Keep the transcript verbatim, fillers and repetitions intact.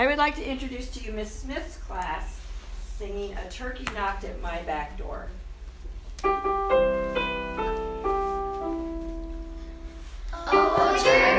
I would like to introduce to you Miss Smith's class singing A Turkey Knocked at My Back Door. Oh, turkey.